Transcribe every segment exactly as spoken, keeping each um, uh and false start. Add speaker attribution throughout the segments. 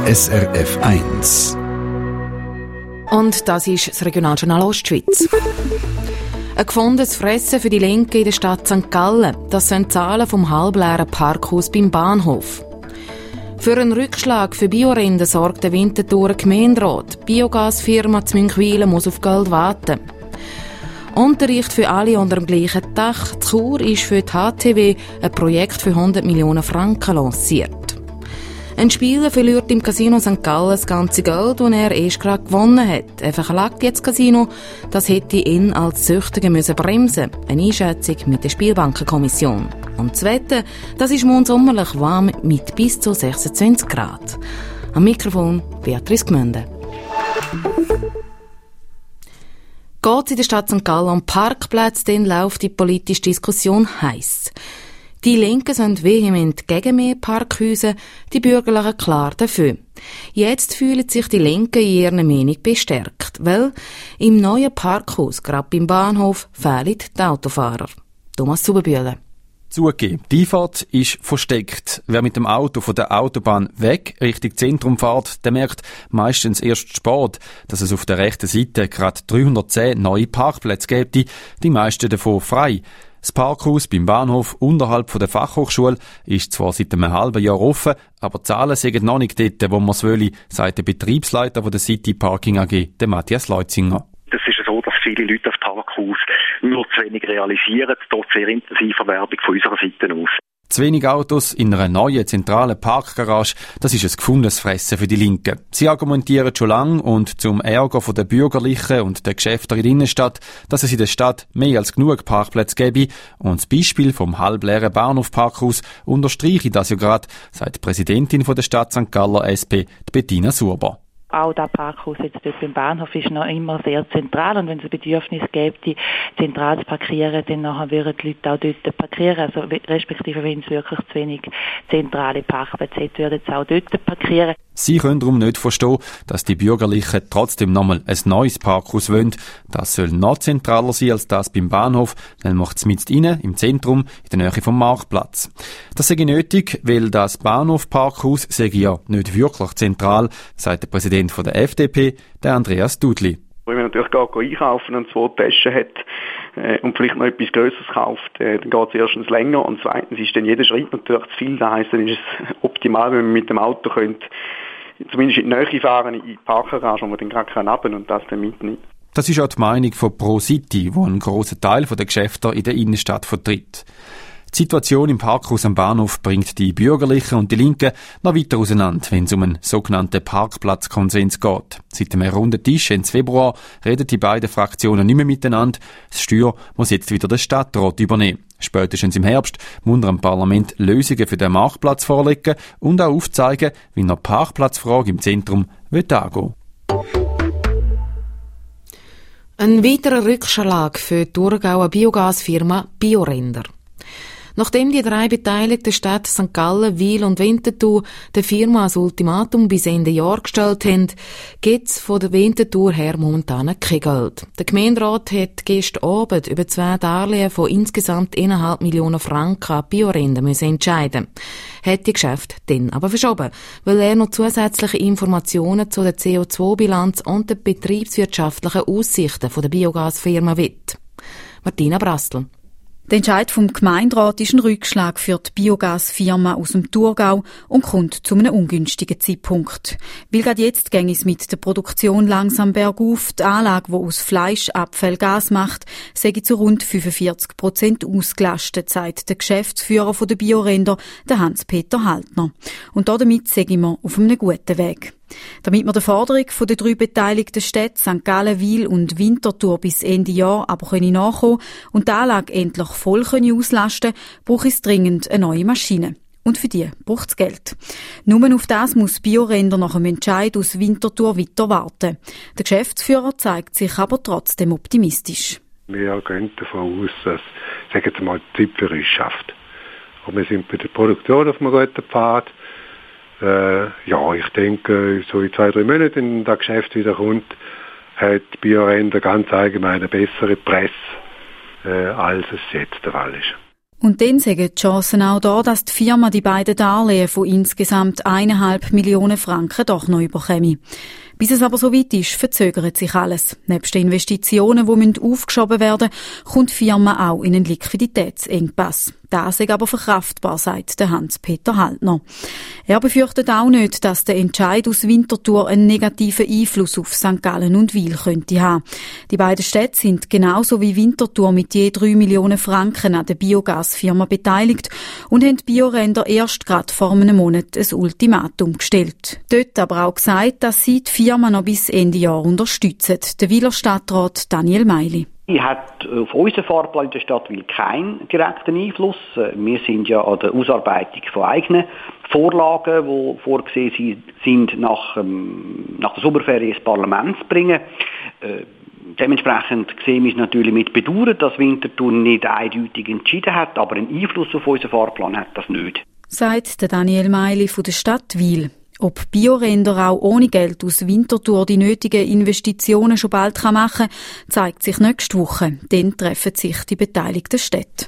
Speaker 1: S R F eins.
Speaker 2: Und das ist das Regionaljournal Ostschweiz. Ein gefundenes Fressen für die Linken in der Stadt Sankt Gallen. Das sind Zahlen vom halbleeren Parkhaus beim Bahnhof. Für einen Rückschlag für Biorinder sorgt der Winterthurer Gemeinderat. Die Biogasfirma zu Münchwilen muss auf Geld warten. Unterricht für alle unter dem gleichen Dach. In Chur ist für die H T W ein Projekt für hundert Millionen Franken lanciert. Ein Spieler verliert im Casino Sankt Gallen das ganze Geld, das er erst gerade gewonnen hat. Er verklagt jetzt das Casino, das hätte ihn als Süchtigen müssen bremsen. Eine Einschätzung mit der Spielbankenkommission. Und das Wetter, das ist mondsommerlich warm mit bis zu sechsundzwanzig Grad. Am Mikrofon Beatrice Gmünde. Geht es in der Stadt Sankt Gallen um Parkplätze, dann läuft die politische Diskussion heiß. Die Linken sind vehement gegen mehr Parkhäuser, die Bürgerlichen klar dafür. Jetzt fühlen sich die Linken in ihrer Meinung bestärkt, weil im neuen Parkhaus, gerade beim Bahnhof, fehlen die Autofahrer. Thomas Zuberbühler.
Speaker 3: Zugegeben, die Einfahrt ist versteckt. Wer mit dem Auto von der Autobahn weg Richtung Zentrum fährt, der merkt meistens erst spät, dass es auf der rechten Seite gerade dreihundertzehn neue Parkplätze gibt, die meisten davon frei. Das Parkhaus beim Bahnhof unterhalb der Fachhochschule ist zwar seit einem halben Jahr offen, aber die Zahlen sind noch nicht dort, wo man es will, sagt der Betriebsleiter der City Parking A G, der Matthias Leutzinger.
Speaker 4: Es ist so, dass viele Leute das Parkhaus nur zu wenig realisieren, dort sehr intensive Werbung von unserer Seite aus.
Speaker 3: Zu wenig Autos in einer neuen zentralen Parkgarage, das ist ein gefundenes Fressen für die Linken. Sie argumentieren schon lange und zum Ärger der Bürgerlichen und der Geschäfte in der Innenstadt, dass es in der Stadt mehr als genug Parkplätze gäbe. Und das Beispiel vom halbleeren Bahnhof-Parkhaus unterstreiche das ja gerade, sagt die Präsidentin der Stadt Sankt Gallen S P, Bettina Surber.
Speaker 5: Auch das Parkhaus jetzt dort beim Bahnhof ist noch immer sehr zentral und wenn es ein Bedürfnis gäbe, zentral zu parkieren, dann nachher würden die Leute auch dort parkieren. Also respektive, wenn es wirklich zu wenig zentrale Parkplätze hätte, würden sie auch dort parkieren.
Speaker 3: Sie können darum nicht verstehen, dass die Bürgerlichen trotzdem nochmal ein neues Parkhaus wollen. Das soll noch zentraler sein als das beim Bahnhof, dann macht es mit innen, im Zentrum, in der Nähe vom Marktplatz. Das sei nötig, weil das Bahnhof-Parkhaus sei ja nicht wirklich zentral, sagt der Präsident von der F D P, der Andreas Dudli.
Speaker 6: Wenn man natürlich geht einkaufen und zwei Taschen hat äh, und vielleicht noch etwas Grösseres kauft, äh, dann geht es erstens länger und zweitens ist dann jeder Schritt natürlich zu viel. Das heisst, dann ist es optimal, wenn man mit dem Auto könnte, zumindest in die Nähe fahren, in die Parkgarage, wo man dann gerade runter und das dann mitnehmen.
Speaker 3: Das ist auch die Meinung von ProCity, wo einen grossen Teil der Geschäfte in der Innenstadt vertritt. Die Situation im Parkhaus am Bahnhof bringt die Bürgerlichen und die Linken noch weiter auseinander, wenn es um einen sogenannten Parkplatzkonsens geht. Seit einem runden Tisch Ende Februar reden die beiden Fraktionen nicht mehr miteinander. Das Steuer muss jetzt wieder der Stadtrat übernehmen. Spätestens im Herbst muss er im Parlament Lösungen für den Marktplatz vorlegen und auch aufzeigen, wie er die Parkplatzfrage im Zentrum angehen will.
Speaker 2: Ein weiterer Rückschlag für die Thurgauer Biogasfirma Biorinder. Nachdem die drei beteiligten Städte Sankt Gallen, Wil und Winterthur der Firma als Ultimatum bis Ende Jahr gestellt haben, gibt es von der Winterthur her momentan kein Geld. Der Gemeinderat hat gestern Abend über zwei Darlehen von insgesamt eineinhalb Millionen Franken an Biorinder müssen entscheiden. Hat die Geschäft dann aber verschoben, weil er noch zusätzliche Informationen zu der C O zwei Bilanz und den betriebswirtschaftlichen Aussichten von der Biogasfirma will. Martina Brastl.
Speaker 7: Der Entscheid vom Gemeinderat ist ein Rückschlag für die Biogasfirma aus dem Thurgau und kommt zu einem ungünstigen Zeitpunkt. Weil gerade jetzt ging es mit der Produktion langsam bergauf. Die Anlage, die aus Fleischabfall Gas macht, sei zu rund fünfundvierzig Prozent ausgelastet, sagt der Geschäftsführer der Biorinder, der Hans-Peter Haltner. Und damit sind wir auf einem guten Weg. Damit wir der Forderung der drei beteiligten Städte Sankt Gallen, Wil und Winterthur bis Ende Jahr aber nachkommen und die Anlage endlich voll auslasten können, braucht es dringend eine neue Maschine. Und für die braucht es Geld. Nur auf das muss Biorinder nach dem Entscheid aus Winterthur weiter warten. Der Geschäftsführer zeigt sich aber trotzdem optimistisch.
Speaker 8: Wir gehen davon aus, dass, sagen wir mal, die Zeit für uns schafft. Und wir sind bei der Produktion auf einem guten Pfad. Äh, ja, ich denke, so in zwei, drei Monaten, wenn das Geschäft wieder kommt, hat Biorinder ganz allgemein eine bessere Presse, äh, als es jetzt der Fall ist.
Speaker 7: Und dann sagen die Chancen auch da, dass die Firma die beiden Darlehen von insgesamt eineinhalb Millionen Franken doch noch überkäme. Bis es aber so weit ist, verzögert sich alles. Nebst den Investitionen, die aufgeschoben werden müssen, kommt die Firma auch in einen Liquiditätsengpass. Das ist aber verkraftbar, sagt der Hans-Peter Haltner. Er befürchtet auch nicht, dass der Entscheid aus Winterthur einen negativen Einfluss auf Sankt Gallen und Wil könnte haben. Die beiden Städte sind genauso wie Winterthur mit je drei Millionen Franken an der Biogasfirma beteiligt und haben die Bioränder erst gerade vor einem Monat ein Ultimatum gestellt. Dort aber auch gesagt, dass sie die Firma noch bis Ende Jahr unterstützen. Der Wiler Stadtrat Daniel Meili.
Speaker 9: Sie hat auf unseren Fahrplan in der Stadt Wil keinen direkten Einfluss. Wir sind ja an der Ausarbeitung von eigenen Vorlagen, die vorgesehen sind, nach, ähm, nach der Sommerferien ins Parlament zu bringen. Äh, dementsprechend sehen wir es natürlich mit Bedauern, dass Winterthur nicht eindeutig entschieden hat, aber einen Einfluss auf unseren Fahrplan hat das nicht.
Speaker 7: Sagt der Daniel Meili von der Stadt Wil. Ob Bioränder auch ohne Geld aus Winterthur die nötigen Investitionen schon bald machen kann, zeigt sich nächste Woche. Dann treffen sich die beteiligten Städte.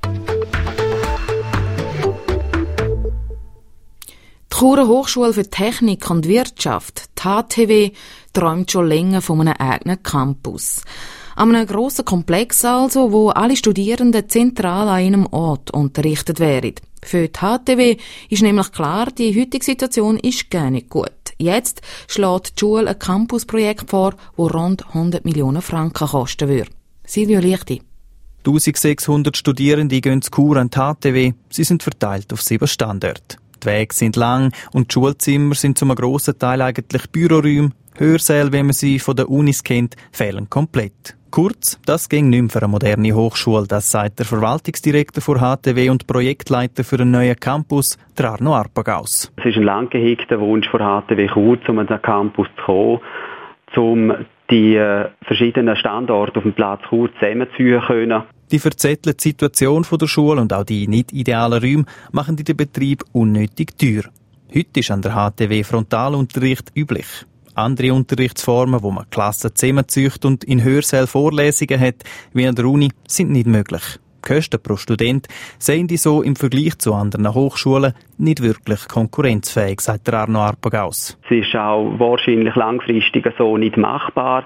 Speaker 2: Die Churer Hochschule für Technik und Wirtschaft, die H T W, träumt schon länger von einem eigenen Campus. An einem grossen Komplex also, wo alle Studierenden zentral an einem Ort unterrichtet werden. Für die H T W ist nämlich klar, die heutige Situation ist gar nicht gut. Jetzt schlägt die Schule ein Campusprojekt vor, das rund hundert Millionen Franken kosten würde. Silvio Lichti.
Speaker 10: eintausendsechshundert Studierende gehen zu Chur an die H T W. Sie sind verteilt auf sieben Standorte. Die Wege sind lang und die Schulzimmer sind zum grossen Teil eigentlich Büroräume. Hörsäle, wie man sie von den Unis kennt, fehlen komplett. Kurz, das ging nicht mehr für eine moderne Hochschule, das sagt der Verwaltungsdirektor für H T W und Projektleiter für einen neuen Campus, der Arno Arpagaus.
Speaker 6: Es ist ein lang gehegter Wunsch von H T W Chur, um an den Campus zu kommen, um die äh, verschiedenen Standorte auf dem Platz Chur zusammenzuführen können.
Speaker 10: Die verzettelte Situation der Schule und auch die nicht idealen Räume machen den Betrieb unnötig teuer. Heute ist an der H T W Frontalunterricht üblich. Andere Unterrichtsformen, wo man Klassen zusammenzieht und in Hörsälen Vorlesungen hat, wie an der Uni, sind nicht möglich. Die Kosten pro Student sehen die so im Vergleich zu anderen Hochschulen nicht wirklich konkurrenzfähig, sagt der Arno Arpagaus.
Speaker 6: Es ist auch wahrscheinlich langfristig so nicht machbar,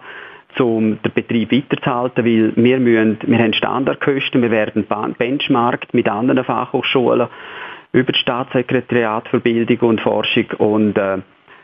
Speaker 6: um den Betrieb weiterzuhalten, weil wir, müssen, wir haben Standardkosten, wir werden benchmarkt mit anderen Fachhochschulen über das Staatssekretariat für Bildung und Forschung und äh,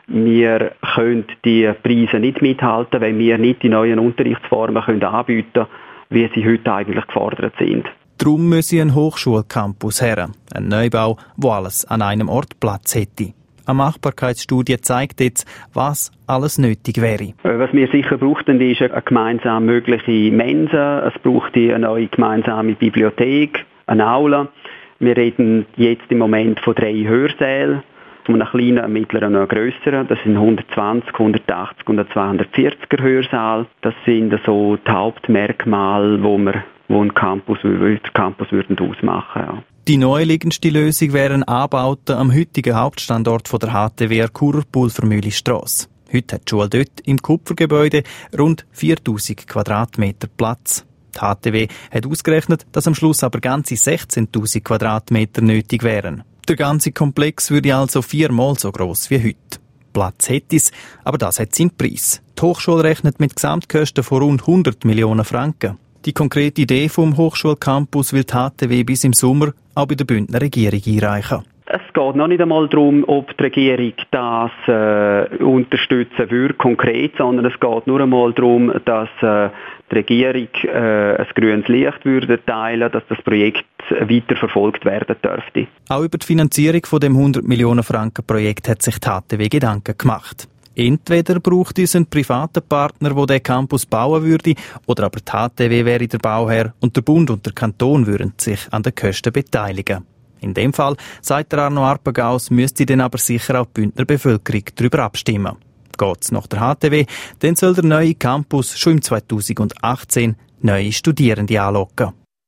Speaker 6: wir können die Preise nicht mithalten, wenn wir nicht die neuen Unterrichtsformen können anbieten können, wie sie heute eigentlich gefordert sind.
Speaker 10: Darum müsse ein Hochschulcampus her, ein Neubau, wo alles an einem Ort Platz hätte. Eine Machbarkeitsstudie zeigt jetzt, was alles nötig wäre.
Speaker 6: Was wir sicher brauchten, ist eine gemeinsam mögliche Mensa, es braucht eine neue gemeinsame Bibliothek, eine Aula. Wir reden jetzt im Moment von drei Hörsälen. Einen kleinen, einen mittleren und einen grösseren. Das sind hundertzwanzig, hundertachtzig und ein zweihundertvierziger Hörsaal. Das sind so die Hauptmerkmale, wo wir wo ein Campus, den Campus würden ausmachen. Ja.
Speaker 10: Die naheliegendste Lösung wären Anbauten am heutigen Hauptstandort von der H T W Churer Pulvermühlestrasse. Heute hat die Schule dort im Kupfergebäude rund viertausend Quadratmeter Platz. Die H T W hat ausgerechnet, dass am Schluss aber ganze sechzehntausend Quadratmeter nötig wären. Der ganze Komplex würde also viermal so gross wie heute. Platz hätte es, aber das hat seinen Preis. Die Hochschule rechnet mit Gesamtkosten von rund hundert Millionen Franken. Die konkrete Idee vom Hochschulcampus will die H T W bis im Sommer auch bei der Bündner Regierung einreichen.
Speaker 6: Es geht noch nicht einmal darum, ob die Regierung das äh, unterstützen würde, konkret, sondern es geht nur einmal darum, dass äh, die Regierung äh, ein grünes Licht würde teilen, dass das Projekt weiter verfolgt werden dürfte.
Speaker 10: Auch über die Finanzierung von dem hundert Millionen Franken Projekt hat sich die H T W Gedanken gemacht. Entweder braucht es einen privaten Partner, der den Campus bauen würde, oder aber die H T W wäre der Bauherr und der Bund und der Kanton würden sich an den Kosten beteiligen. In dem Fall, sagt der Arno Arpagaus, müsste dann aber sicher auch die Bündner Bevölkerung darüber abstimmen. Geht's nach der H T W, dann soll der neue Campus schon im zweitausendachtzehn neue Studierende anlocken.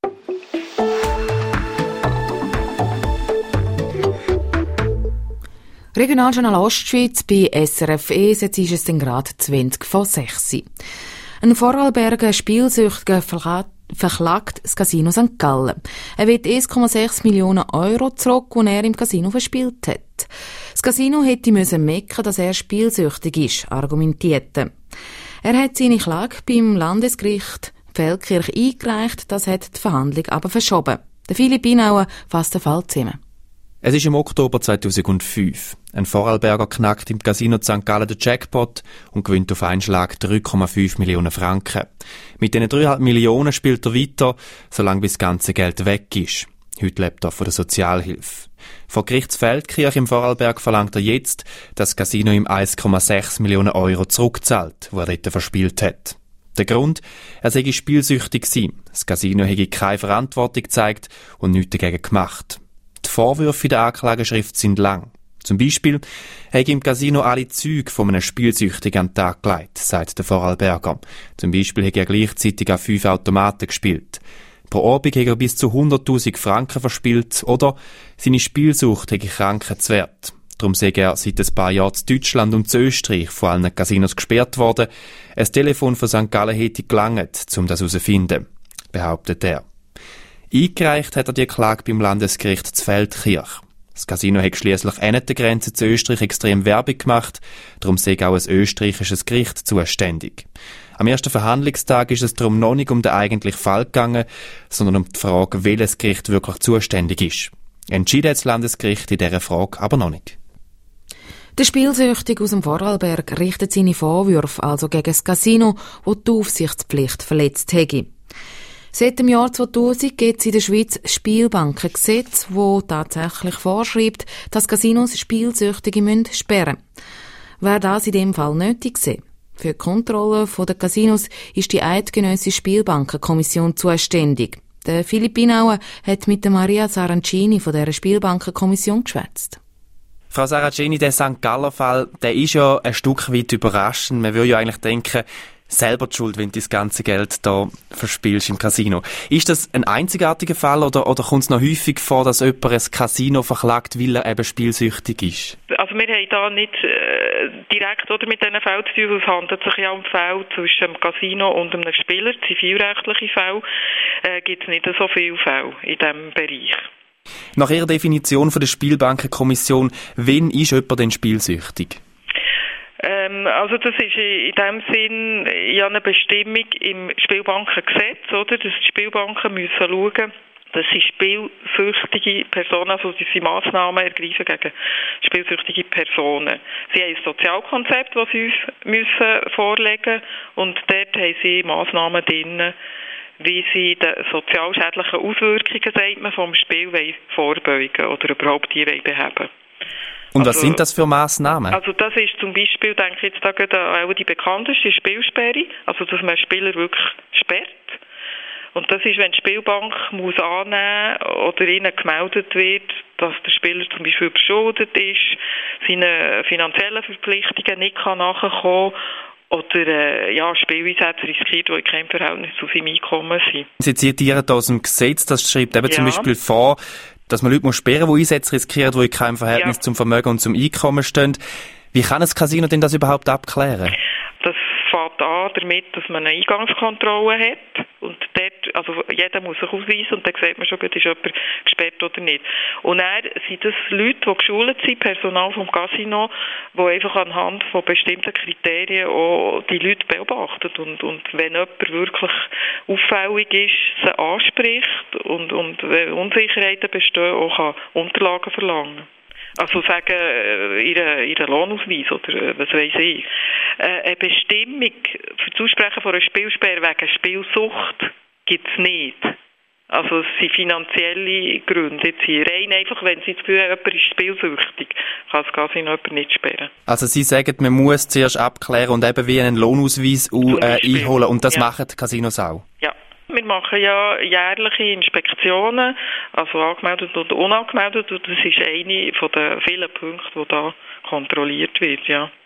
Speaker 2: Regionaljournal Ostschweiz bei S R F E, jetzt ist es dann gerade zwanzig vor sechs. Ein Vorarlberger spielsüchtiger verklagt das Casino Sankt Gallen. Er will eins Komma sechs Millionen Euro zurück, die er im Casino verspielt hat. Das Casino hätte müssen mecken, dass er spielsüchtig ist, argumentierte. Er hat seine Klage beim Landesgericht Feldkirch eingereicht, das hat die Verhandlung aber verschoben. Der Philipp Inauer fasst den Fall zusammen.
Speaker 10: Es ist im Oktober zweitausendfünf. Ein Vorarlberger knackt im Casino Sankt Gallen den Jackpot und gewinnt auf einen Schlag drei Komma fünf Millionen Franken. Mit diesen drei Komma fünf Millionen spielt er weiter, solange bis das ganze Geld weg ist. Heute lebt er von der Sozialhilfe. Vor Gerichtsfeldkirch im Vorarlberg verlangt er jetzt, dass das Casino ihm eins Komma sechs Millionen Euro zurückzahlt, die er dort verspielt hat. Der Grund? Er sei spielsüchtig gewesen. Das Casino hätte keine Verantwortung gezeigt und nichts dagegen gemacht. Die Vorwürfe in der Anklageschrift sind lang. Zum Beispiel hätte im Casino alle Züge von einem Spielsüchtigen an den Tag gelegt, sagt der Vorarlberger. Zum Beispiel hätte er gleichzeitig an fünf Automaten gespielt. Pro Abend hätte er bis zu hunderttausend Franken verspielt oder seine Spielsucht hätte Krankheitswert. Darum sei er seit ein paar Jahren in Deutschland und in Österreich von allen Casinos gesperrt worden. Ein Telefon von Sankt Gallen hätte gelangt, um das herauszufinden, behauptet er. Eingereicht hat er die Klage beim Landesgericht zu Feldkirch. Das Casino hat schliesslich an der Grenze zu Österreich extrem Werbung gemacht, darum sei auch ein österreichisches Gericht zuständig. Am ersten Verhandlungstag ist es darum noch nicht um den eigentlichen Fall gegangen, sondern um die Frage, welches Gericht wirklich zuständig ist. Entschieden hat das Landesgericht in dieser Frage aber noch nicht.
Speaker 2: Der Spielsüchtige aus dem Vorarlberg richtet seine Vorwürfe also gegen das Casino, das die Aufsichtspflicht verletzt hätte. Seit dem Jahr zweitausend gibt es in der Schweiz ein Spielbankengesetz, das tatsächlich vorschreibt, dass Casinos Spielsüchtige sperren müssen. Wäre das in dem Fall nötig gewesen? Für die Kontrolle der Casinos ist die Eidgenössische Spielbankenkommission zuständig. Der Philipp Inauer hat mit der Maria Saracini von dieser Spielbankenkommission geschwätzt.
Speaker 10: Frau Saracini, der Sankt Galler-Fall, der ist ja ein Stück weit überraschend. Man würde ja eigentlich denken, selber die Schuld, wenn du das ganze Geld da verspielst im Casino. Ist das ein einzigartiger Fall oder, oder kommt es noch häufig vor, dass jemand ein Casino verklagt, weil er eben spielsüchtig ist?
Speaker 11: Also wir haben da nicht äh, direkt oder mit diesen Fällen zu tun. Es handelt sich ja um Fälle zwischen dem Casino und einem Spieler, zivilrechtliche Fälle. Äh, gibt es nicht so viele Fälle in diesem Bereich.
Speaker 10: Nach Ihrer Definition von der Spielbankenkommission, wen ist jemand denn spielsüchtig?
Speaker 11: Ähm, also das ist in dem Sinn ja eine Bestimmung im Spielbankengesetz, oder? Dass die Spielbanken müssen schauen, dass sie spielsüchtige Personen, also dass sie Massnahmen ergreifen gegen spielsüchtige Personen. Sie haben ein Sozialkonzept, das sie uns müssen vorlegen und dort haben sie Massnahmen drin, wie sie den sozialschädlichen Auswirkungen, sagt man, vom Spiel vorbeugen oder überhaupt die beheben.
Speaker 10: Und
Speaker 11: also,
Speaker 10: was sind das für Massnahmen?
Speaker 11: Also das ist zum Beispiel, denke ich jetzt da gerade auch die bekannteste Spielsperre, also dass man Spieler wirklich sperrt. Und das ist, wenn die Spielbank muss annehmen oder ihnen gemeldet wird, dass der Spieler zum Beispiel überschuldet ist, seine finanziellen Verpflichtungen nicht kann nachkommen oder äh, ja, Spieleinsätze riskiert, die in keinem Verhältnis zu seinem Einkommen sind.
Speaker 10: Sie zitieren aus dem Gesetz, das schreibt eben
Speaker 11: ja.
Speaker 10: zum Beispiel vor, dass man Leute sperren muss, die Einsätze riskieren, die in keinem Verhältnis ja. zum Vermögen und zum Einkommen stehen. Wie kann ein Casino denn das überhaupt abklären?
Speaker 11: Das fängt an damit, dass man eine Eingangskontrolle hat und dort, also jeder muss sich ausweisen und dann sieht man schon, ist jemand gesperrt oder nicht. Und dann sind das Leute, die geschult sind, Personal vom Casino, die einfach anhand von bestimmten Kriterien auch die Leute beobachtet und, und wenn jemand wirklich auffällig ist, sie anspricht und, und wenn Unsicherheiten bestehen, auch kann Unterlagen verlangen. Also sagen, ihren, ihren Lohnausweis oder was weiss ich. Eine Bestimmung für das Aussprechen von einer Spielsperre wegen Spielsucht gibt es nicht. Also es sind finanzielle Gründe. Jetzt hier rein einfach, wenn Sie das Gefühl haben, jemand ist spielsüchtig, kann das Casino jemand nicht sperren.
Speaker 10: Also Sie sagen, man muss zuerst abklären und eben wie einen Lohnausweis äh, einholen und das ja. machen die Casinos auch?
Speaker 11: Ja. Wir machen ja jährliche Inspektionen, also angemeldet und unangemeldet, und das ist eine von den vielen Punkten, die da kontrolliert wird, ja.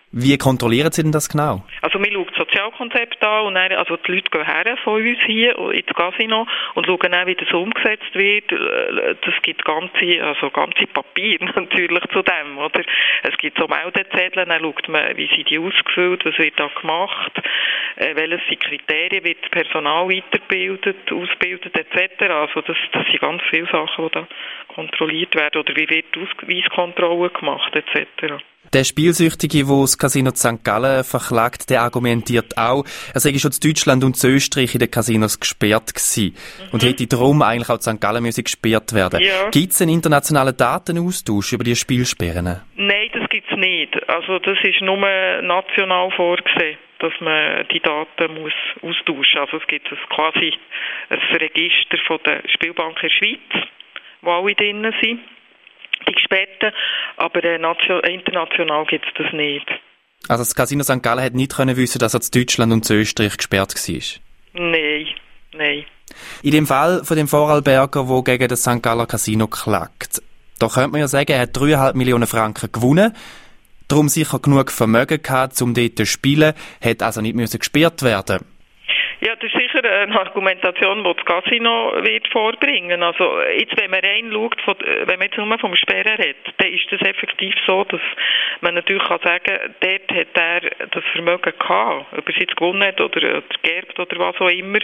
Speaker 10: Wie kontrollieren Sie denn das genau?
Speaker 11: Also wir schauen das Sozialkonzept an und dann, also die Leute gehen her von uns hier ins Casino und schauen dann, wie das umgesetzt wird. Das gibt ganze, also ganze Papier natürlich zu dem, oder? Es gibt so Meldezettel, dann schaut man, wie sind die ausgefüllt, was wird da gemacht, äh, welches sind Kriterien, wird das Personal weitergebildet, ausgebildet et cetera. Also das, das sind ganz viele Sachen, die da kontrolliert werden, oder wie wird die Ausweiskontrolle gemacht et cetera.
Speaker 10: Der Spielsüchtige, der das Casino Sankt Gallen verklagt, der argumentiert auch, er sei schon in Deutschland und in Österreich in den Casinos gesperrt gewesen mhm. und hätte darum eigentlich auch in Sankt Gallen müssen gesperrt werden. Ja. Gibt es einen internationalen Datenaustausch über die Spielsperren?
Speaker 11: Nein, das gibt es nicht. Also das ist nur national vorgesehen, dass man die Daten muss austauschen muss. Also es gibt ein, quasi ein Register von der Spielbank in der Schweiz, wo alle drin sind. Die Gesperrten, aber äh, nation- international gibt es das nicht.
Speaker 10: Also das Casino Sankt Gallen hat nicht können wissen, dass er in Deutschland und in Österreich gesperrt war?
Speaker 11: Nein, nein.
Speaker 10: In dem Fall von dem Vorarlberger, der gegen das Sankt Galler Casino klagt, da könnte man ja sagen, er hat dreieinhalb Millionen Franken gewonnen, darum sicher genug Vermögen gehabt, um dort zu spielen, hat also nicht müssen gesperrt werden.
Speaker 11: Ja, das ist sicher eine Argumentation, die das Casino wird vorbringen. Also jetzt, wenn man rein schaut, von, wenn man jetzt nur vom Sperren redet, dann ist das effektiv so, dass man natürlich kann sagen, dort hat er das Vermögen gehabt, ob er es jetzt gewonnen hat oder geerbt oder was auch immer,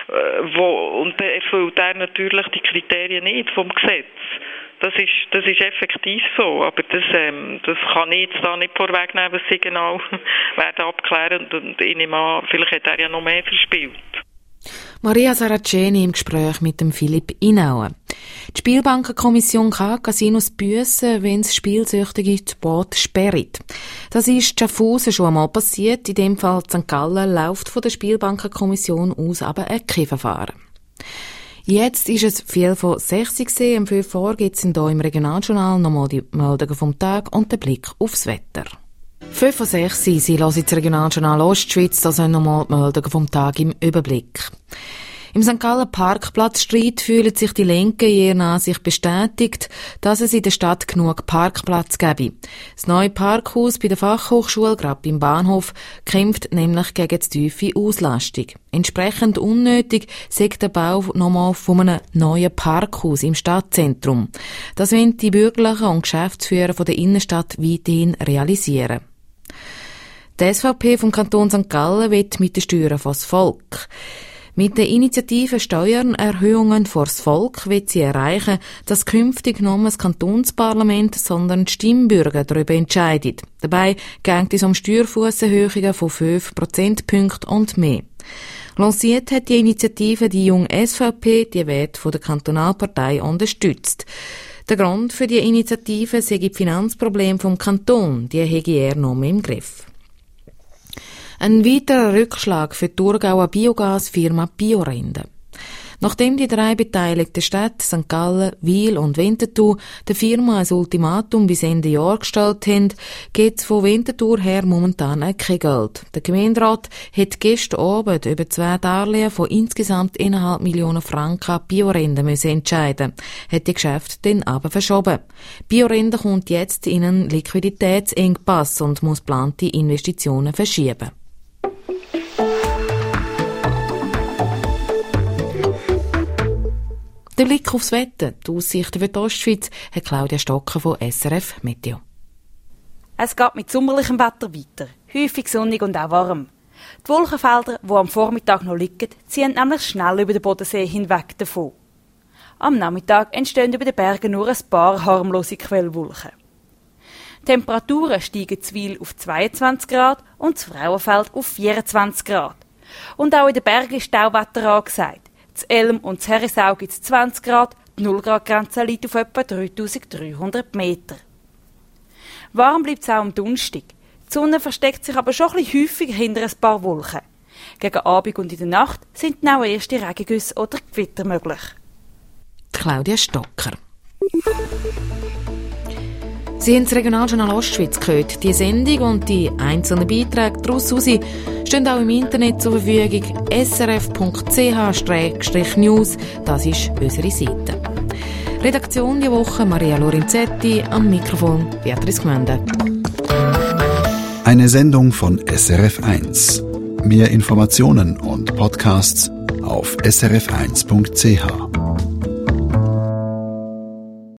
Speaker 11: wo, und dann erfüllt er natürlich die Kriterien nicht vom Gesetz. Das ist, das ist effektiv so, aber das, ähm, das kann ich jetzt da nicht vorwegnehmen, was sie genau werden abklären und ich nehme an, vielleicht hat er ja noch mehr verspielt.
Speaker 2: Maria Saraceni im Gespräch mit dem Philipp Inauer. Die Spielbankenkommission kann Casinos büssen, wenn es Spielsüchtige die Boote sperren. Das ist Schaffhausen schon einmal passiert, in dem Fall Sankt Gallen läuft von der Spielbankenkommission aus aber ein Verfahren. Jetzt ist es viel von sechs Uhr. Um fünf Uhr gibt es hier im Regionaljournal nochmal die Meldungen vom Tag und den Blick aufs Wetter. fünf Uhr sechs Uhr, Sie hören das Regionaljournal Ostschweiz, da sind nochmal die Meldungen vom Tag im Überblick. Im Sankt Gallen Parkplatzstreit fühlen sich die Linken in ihrer Ansicht bestätigt, dass es in der Stadt genug Parkplatz gäbe. Das neue Parkhaus bei der Fachhochschule, gerade beim Bahnhof, kämpft nämlich gegen die tiefe Auslastung. Entsprechend unnötig sei der Bau nochmal von einem neuen Parkhaus im Stadtzentrum. Das wollen die Bürgerlichen und Geschäftsführer von der Innenstadt weiterhin realisieren. Die S V P vom Kanton Sankt Gallen will mit den Steuern vors Volk. Mit der Initiative Steuererhöhungen vors Volk will sie erreichen, dass künftig nicht mehr das Kantonsparlament, sondern die Stimmbürger darüber entscheiden. Dabei geht es um Steuerfusserhöhungen von fünf Prozentpunkten und mehr. Lanciert hat die Initiative die junge S V P, die wird von der Kantonalpartei unterstützt. Der Grund für die Initiative sei die Finanzprobleme vom Kanton, die hätte er noch mehr im Griff. Ein weiterer Rückschlag für die Thurgauer Biogasfirma Biorinde. Nachdem die drei beteiligten Städte Sankt Gallen, Wil und Winterthur der Firma ein Ultimatum bis Ende Jahr gestellt haben, geht es von Winterthur her momentan kein Geld. Der Gemeinderat hat gestern Abend über zwei Darlehen von insgesamt eineinhalb Millionen Franken an Biorinde müssen entscheiden, hat die Geschäft dann aber verschoben. Biorinde kommt jetzt in einen Liquiditätsengpass und muss geplante Investitionen verschieben. Der Blick aufs Wetter, die Aussichten für die Ostschweiz, hat Claudia Stocker von S R F Meteo.
Speaker 12: Es geht mit sommerlichem Wetter weiter, häufig sonnig und auch warm. Die Wolkenfelder, die am Vormittag noch liegen, ziehen nämlich schnell über den Bodensee hinweg davon. Am Nachmittag entstehen über den Bergen nur ein paar harmlose Quellwolken. Die Temperaturen steigen zu Wil auf zweiundzwanzig Grad und zu Frauenfeld auf vierundzwanzig Grad. Und auch in den Bergen ist Tauwetter angesagt. Zu Elm und zu Herisau gibt es zwanzig Grad, die null Grad Grenze liegt auf etwa dreitausenddreihundert Meter. Warm bleibt es auch am Donnerstag. Die Sonne versteckt sich aber schon ein bisschen häufiger hinter ein paar Wolken. Gegen Abend und in der Nacht sind dann auch erste Regengüsse oder Gewitter möglich.
Speaker 2: Claudia Stocker. Sie haben das Regionaljournal Ostschweiz gehört. Die Sendung und die einzelnen Beiträge daraus stehen auch im Internet zur Verfügung. s r f punkt c h slash news, das ist unsere Seite. Redaktion die Woche Maria Lorenzetti, am Mikrofon Beatrice Gmende.
Speaker 1: Eine Sendung von S R F eins. Mehr Informationen und Podcasts auf s r f eins punkt c h.